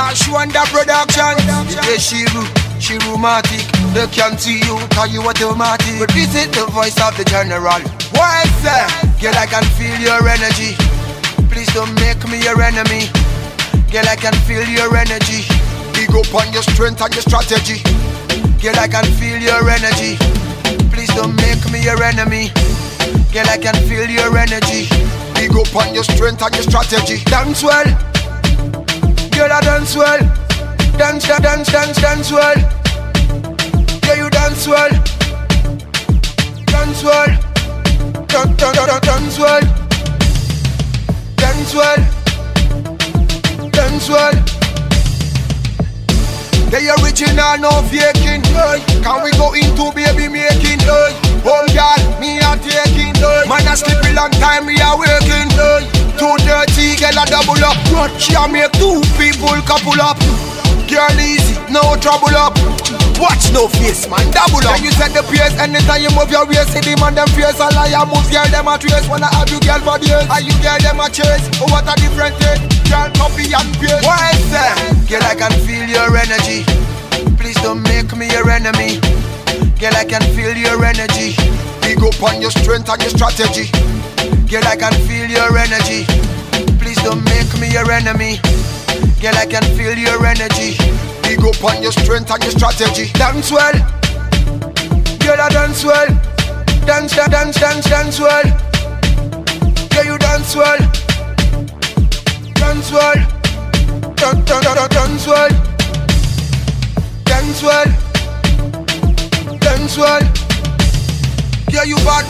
Nash Wonder Production. DJ Shirumatic. They can't see you, cause you automatic. But this is the voice of the general. Why say? Girl, I can feel your energy. Please don't make me your enemy. Girl, I can feel your energy. Big up on your strength and your strategy. Girl, I can feel your energy. Please don't make me your enemy. Girl, I can feel your energy. Big up on your strength and your strategy. Dance well. Girl, I dance well. Dance well. Yeah, you dance well. Dance well. Dance well. Dance well. Dance well. The original, no faking. Can we go into baby making? Home girl, me a taking. Man a sleep a long time, we are working. 2:30, girl a double up. Watch ya make two people couple up. Girl easy, no trouble up. Watch no face, man, double up. Then you set the pace, anytime you move your waist. See the man them face, a liar move, girl them a trace. Wanna have you girl for days, and you girl them a chase. Oh, what a different thing, girl copy and paste. Why say? Girl, I can feel your energy. Please don't make me your enemy. Girl, I can feel your energy. Big up on your strength and your strategy. Girl, I can feel your energy. Please don't make me your enemy. Girl, I can feel your energy. Big up on your strength and your strategy. Dance well. Girl, I dance well. Dance well. Yeah, you dance well. Dance well. Dance well. Dance well. Dance well. Yeah, you bad.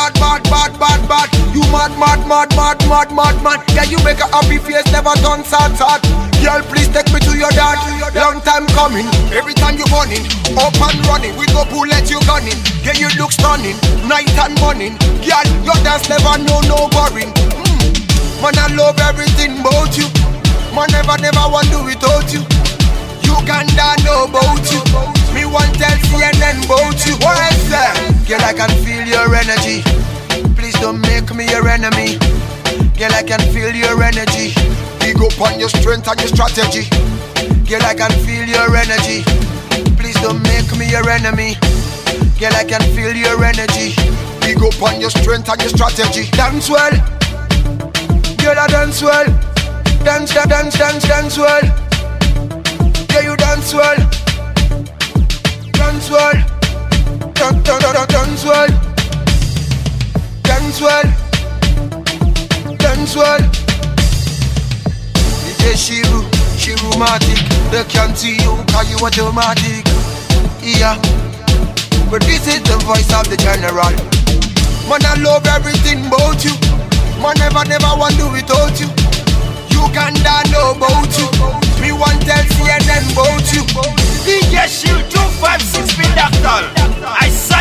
You mad. Yeah, you make a happy face, never done sad. Girl, please take me to your dad. Long time coming, every time you running, up and running, we go bullet you gunning. Yeah, you look stunning, night and morning. Girl, your dance never know no boring. Man, I love everything about you. Man, never want do without you. Uganda know about you. Me want tell CNN about you. Why say? Girl, I can feel your energy. Please don't make me your enemy. Girl, I can feel your energy. Big up on your strength and your strategy. Girl, I can feel your energy. Please don't make me your enemy. Girl, I can feel your energy. Big up on your strength and your strategy. Dance well. Girl, I dance well. Dance well. Yeah, you dance well. Dance well. Dance well. Dance well. Dance well. DJ Shirumatic. They can't see you cause you automatic. Yeah. But this is the voice of the general. Man, I love everything about you. Man, never want to do without you. Uganda know about you. Me want tell CNN about you. DJ Shield 256 Doctor. I